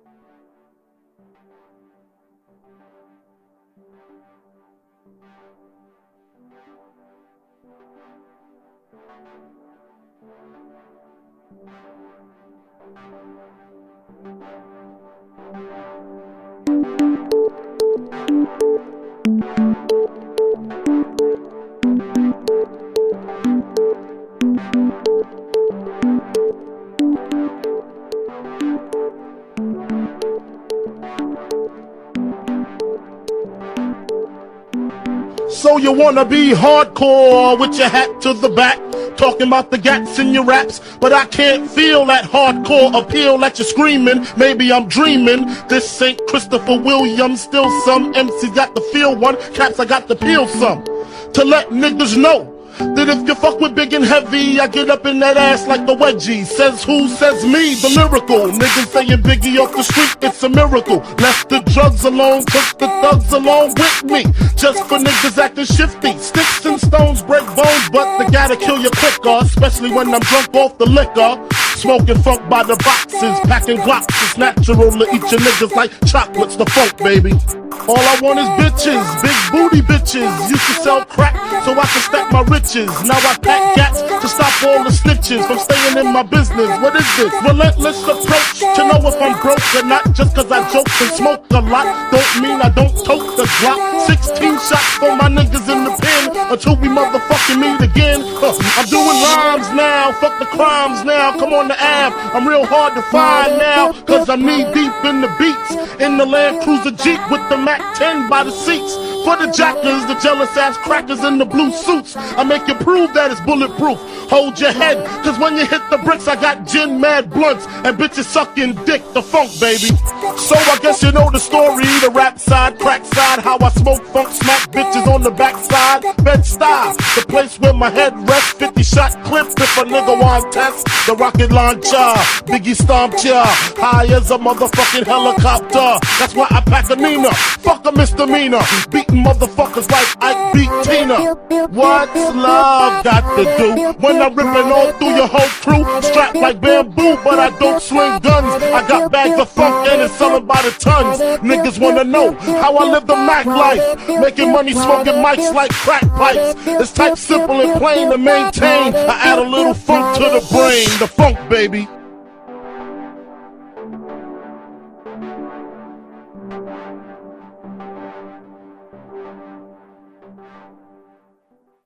So you wanna be hardcore with your hat to the back, talking about the gats in your raps, but I can't feel that hardcore appeal that you're screaming. Maybe I'm dreaming. This ain't Christopher Williams, still some MCs got the feel one, caps I got to peel some. To let niggas know that if you fuck with big and heavy, I get up in that ass like the wedgie. Says who? Says me, the lyrical. Niggas saying Biggie off the street, it's a miracle. Left the drugs alone, took the thugs along with me. Just for niggas acting shifty. Sticks and stones break bones, but they gotta kill you quicker, especially when I'm drunk off the liquor. Smoking funk by the boxes, packing glocks. It's natural to eat your niggas like chocolates, the funk, baby. All I want is bitches, big booty bitches. Used to sell crack so I can stack my riches. Now I pack gats to stop all the snitches from staying in my business. What is this? Relentless approach to know if I'm broke or not. Just cause I joke and smoke a lot don't mean I don't tote the Glock. 16 shots for my niggas in the pen until we motherfucking meet again. I'm doing rhymes now, fuck the crimes now. Come on the Ave, I'm real hard to find now, cause I'm knee deep in the beats. In the Land Cruiser Jeep with the Mac 10 by the seats. For the jackers, the jealous ass crackers in the blue suits, I make you prove that it's bulletproof. Hold your head, cause when you hit the bricks, I got gin mad blunts and bitches sucking dick, the funk, baby. So I guess you know the story, the rap side, crack side, how I smoke funk, smack bitches on the backside. Bed-Stuy, the place where my head rests, 50 shot clip if a nigga want test. The rocket launcher, Biggie stomped ya, high as a motherfucking helicopter. That's why I pack a Nina, fuck a misdemeanor, beating motherfuckers like Ike beat Tina. What's love got to do when I'm ripping all through your whole crew? Strapped like bamboo, but I don't swing guns. I got bags of funk and it's selling by the tons. Niggas wanna know how I live the Mac life, making money smoking mics like crack pipes. It's type simple and plain to maintain. I add a little funk to the brain, the funk, baby.